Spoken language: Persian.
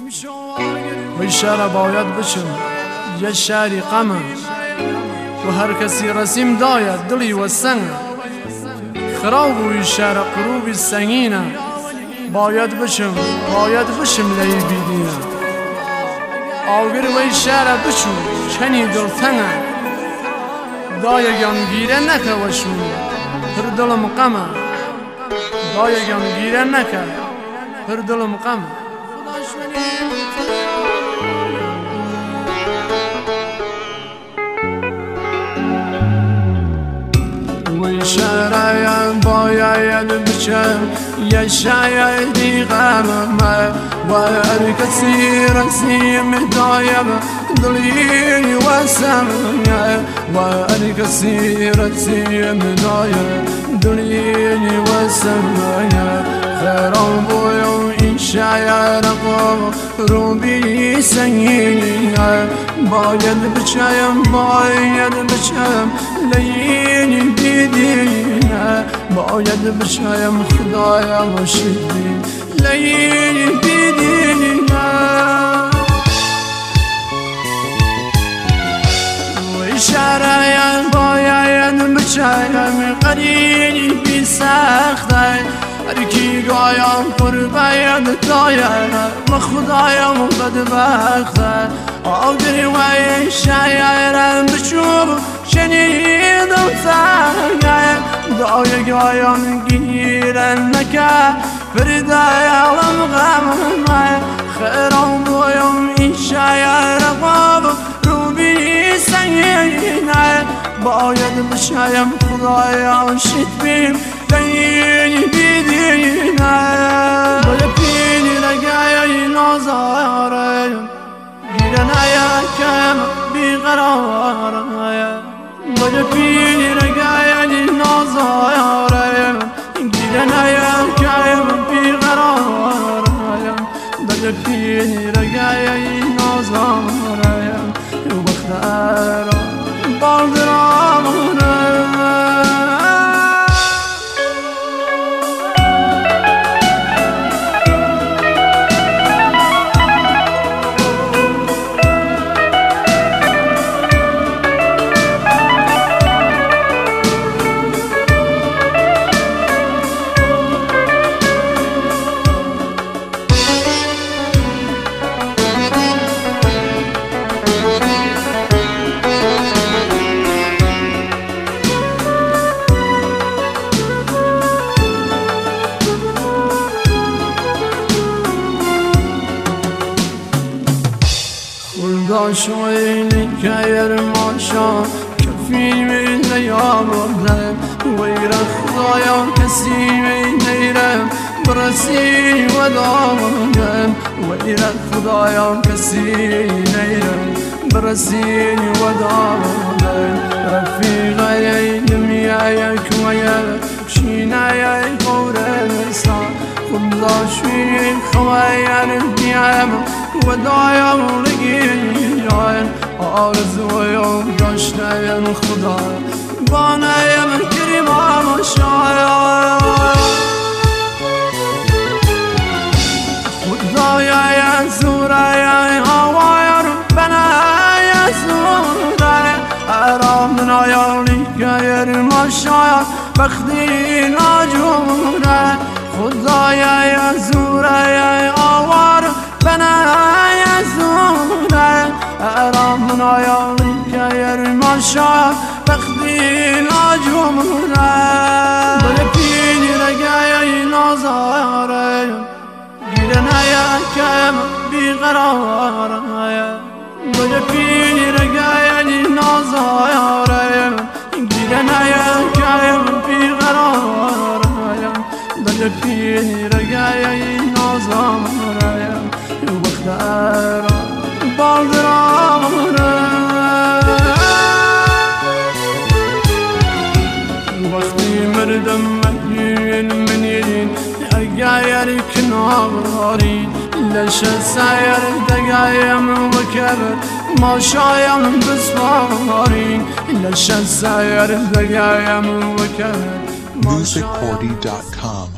وی شهر باید بچم یه شهری غمه و هر کسی رسیم داید دلی و سنگ خراب وی شهر قروبی سنگینه باید بچم لی بیدینه آگر وی شهر بچو کنی دلتنه دایگان گیره نکه وشون هر دلم غمه دایگان گیره نکه هر دلم غمه وی شهر باید بچم یه شهری غمه و هر کسی رسیم دایم دلی و سنگه و هر کسی رسیم دایم دلی و سنگه خرام بویم این شهر قروبی سنگینه باید بچم لین بیدینه باید بچم خدایا شدی لین بیدینه وی شهر باید بچم قریبی سخته هر کی گایم پر باید داید و خدایم بدبخته آگری وی شهرم بچوب شنیدم سنگه دایگایم گیرن نکه فردایالم غمه خیرم بویم این شهر قروبی سنگینه باید بچم خدایا شد بیم لین بیدینه باید پینی لگه نازاره گیرن کم بیقراره باید پینی لگه نازاره گیرن کم بیقراره باید پینی لگه نازاره بختر بالدرانه داشویلی که یرماشا کفی می نیامردم ویر خدایا کسی می نیرم برسی و دامدم ویر خدایا کسی نیرم برسی و دامدم رفیقای دمیای کویا شینای قورسا خداشوی خوایر دیم و دایم لگیان آرزویم داشتم خدا بانایم کریمم شاید خدایا زورای هوایر بنای زورای ارام نایالی گیر ماشاید بختی ناجوره خدایا زورای آوار بنای زوره ارام نایالی گیر ماشاید بختی ناجوره باید پینی لگه نازاره گیرن کم بیقراره باید پینی لگه نازاره گیرن کم بیقراره باید پینی لگه نازاره بختر بالدرانه وقتی مردم منین اگر کناری لش سایر دقایم و کبر ما شایم بسپارین لش سایر دقایم و کبر musiccordy.com